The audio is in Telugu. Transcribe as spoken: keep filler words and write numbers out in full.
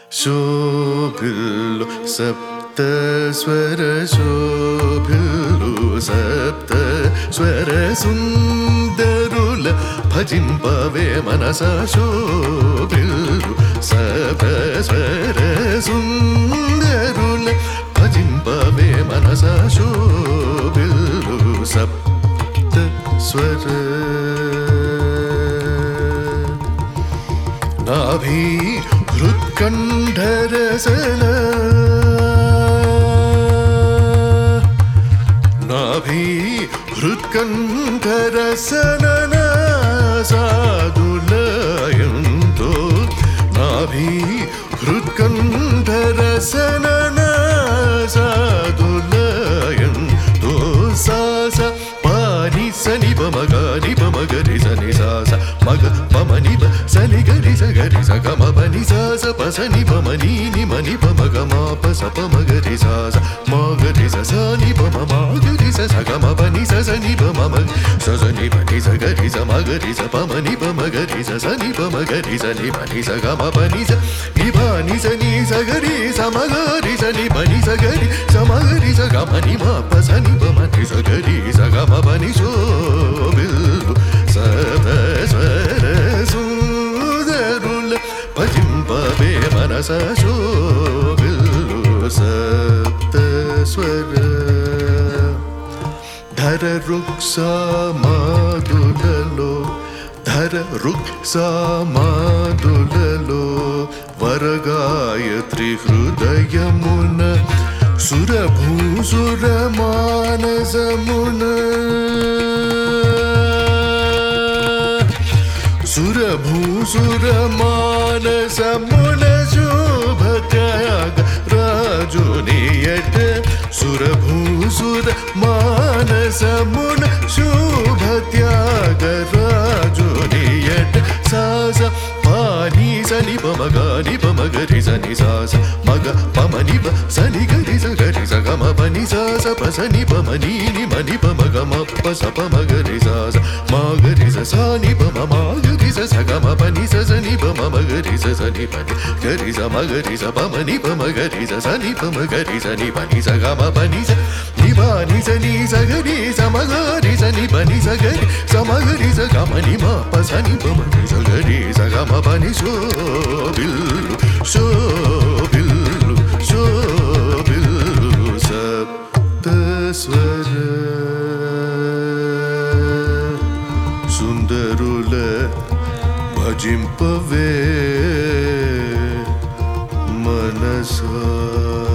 శోభిల్లు సప్త స్వర శోభిల్లు సప్త స్వర సుందరుల భజింపవే మనస శోభిల్లు సప్త స్వర సుందరుల భజింపవే మనస శోభిల్లు సప్త స్వర నాభి హృత్కంఠరసన నాభి హృత్కంఠరసన సాధులయంతో నాభి హృత్కంఠరసన సాధులయంతో సాస పాని సని పమగ ని పమగరి సని సాస మగ పమని ప సని గరి స గరి స గమ పని సాస పసని పమని ని మని పమగ మా పస పమగరి సాస మగరి స సని పమ మగరి స స గమ పని స సని పమ మగ స సని పని స గరి స మగరి స పమని పమగరి స సని పమగరి స ని పని స గమ పని స ని పని స ని స గరి స మగరి స ని పని స గరి స మగరి స గమ ని మా ప స ని పమని స గరి స గమ పని శోభిల్లు సప్త స్వర సుందరుల భజింపవే మనస శోభిల్లు సప్త స్వర ధర రుక్సామాదులలో ధర రుక్సామాదులలో వరగాయత్రి హృదయమున సురభూసుర మానసమున సురభూసుర మానసమున శోభత్యాగ రాజునియట సురభూసుర మానసమున శోభత్యాగ రాజునియట సాస పాని సని పమగ ని పమగరి సని సాస మగ పమని ప సని గరి స గరి స గమ పని సాస పసని పమని ని మని పమగ మ పస పమగరి సాస మగరి స సని పమ మగరి స స గమ పని స సని పమ మగరి స సని పని గరి స మగరి స పమని పమగరి స సని పమగరి స ని పని స గమ పని స ని పని స ని స గరి స మగరి స ని పని స గరి స మగరి స గమ ని మ పసని పమగరి స గరి స గమ పని శోభిల్లు శోభిల్లు శోభిల్లు సప్త స్వర సుందరుల భజింపవే మనసా